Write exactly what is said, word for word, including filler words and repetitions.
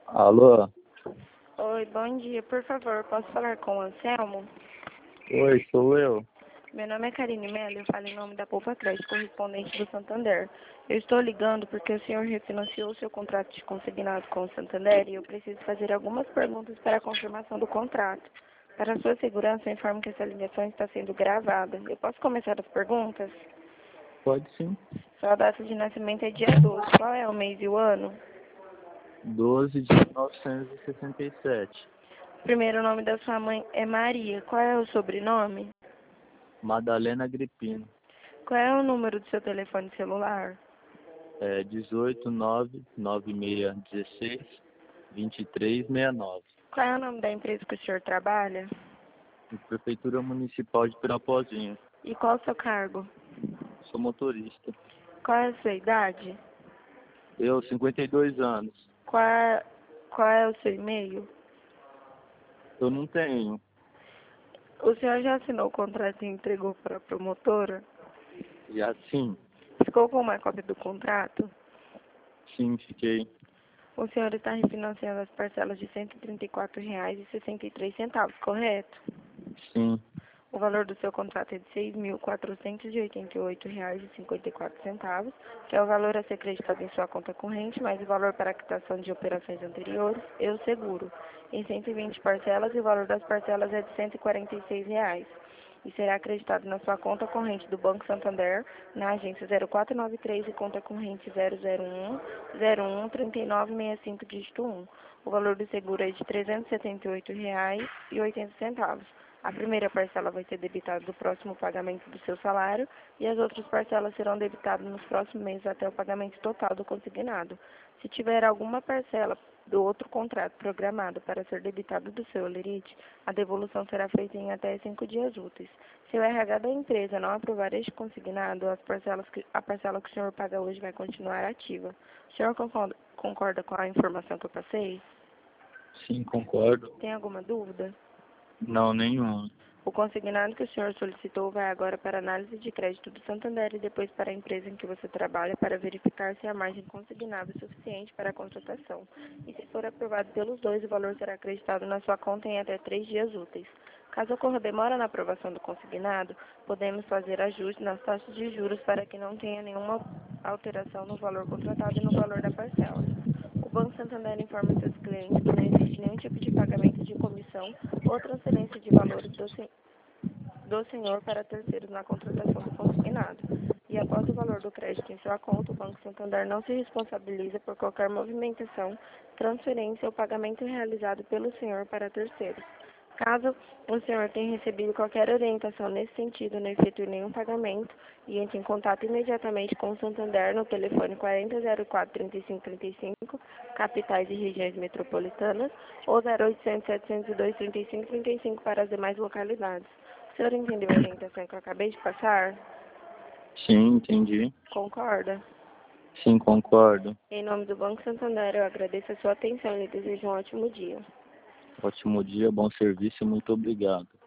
Alô? Oi, bom dia. Por favor, posso falar com o Anselmo? Oi, sou eu. Meu nome é Karine Mello e eu falo em nome da Poupa Crédito, correspondente do Santander. Eu estou ligando porque o senhor refinanciou seu contrato de consignado com o Santander e eu preciso fazer algumas perguntas para a confirmação do contrato. Para sua segurança, eu informo que essa ligação está sendo gravada. Eu posso começar as perguntas? Pode sim. Sua data de nascimento é dia doze. Qual é o mês e o ano? doze de mil novecentos e sessenta e sete. O primeiro nome da sua mãe é Maria. Qual é o sobrenome? Madalena Agripino. Qual é o número do seu telefone celular? É dezoito, nove, nove seis um seis, vinte e três sessenta e nove. Qual é o nome da empresa que o senhor trabalha? Prefeitura Municipal de Pirapozinho. E qual o seu cargo? Sou motorista. Qual é a sua idade? Eu, cinquenta e dois anos. Qual é, qual é o seu e-mail? Eu não tenho. O senhor já assinou o contrato e entregou para a promotora? Já sim. Ficou com uma cópia do contrato? Sim, fiquei. O senhor está refinanciando as parcelas de cento e trinta e quatro reais e sessenta e três centavos, correto? Sim. O valor do seu contrato é de seis mil quatrocentos e oitenta e oito reais e cinquenta e quatro centavos, que é o valor a ser creditado em sua conta corrente, mais o valor para a quitação de operações anteriores e o seguro, em cento e vinte parcelas, e o valor das parcelas é de cento e quarenta e seis reais. E será acreditado na sua conta corrente do Banco Santander, na agência zero quatro nove três e conta corrente zero zero um, zero um, trinta e nove sessenta e cinco, dígito um. O valor do seguro é de trezentos e setenta e oito reais e oitenta centavos. A primeira parcela vai ser debitada do próximo pagamento do seu salário e as outras parcelas serão debitadas nos próximos meses até o pagamento total do consignado. Se tiver alguma parcela do outro contrato programado para ser debitada do seu holerite, a devolução será feita em até cinco dias úteis. Se o R H da empresa não aprovar este consignado, as parcelas que, a parcela que o senhor paga hoje vai continuar ativa. O senhor concorda, concorda com a informação que eu passei? Sim, concordo. Tem alguma dúvida? Não, nenhum. O consignado que o senhor solicitou vai agora para análise de crédito do Santander e depois para a empresa em que você trabalha para verificar se a margem consignada é suficiente para a contratação. E se for aprovado pelos dois, o valor será acreditado na sua conta em até três dias úteis. Caso ocorra demora na aprovação do consignado, podemos fazer ajustes nas taxas de juros para que não tenha nenhuma alteração no valor contratado e no valor da parcela. O Banco Santander informa seus clientes que não existe nenhum tipo de pagamento de comissão ou transferência de valores do, sen do senhor para terceiros na contratação do consignado. E após o valor do crédito em sua conta, o Banco Santander não se responsabiliza por qualquer movimentação, transferência ou pagamento realizado pelo senhor para terceiros. Caso o senhor tenha recebido qualquer orientação nesse sentido, não efetue nenhum pagamento e entre em contato imediatamente com o Santander no telefone quarenta zero quatro, trinta e cinco, trinta e cinco, capitais e regiões metropolitanas, ou zero oitocentos, setecentos e dois, trinta e cinco, trinta e cinco para as demais localidades. O senhor entendeu a orientação que eu acabei de passar? Sim, entendi. Concorda? Sim, concordo. Em nome do Banco Santander, eu agradeço a sua atenção e lhe desejo um ótimo dia. Ótimo dia, bom serviço e muito obrigado.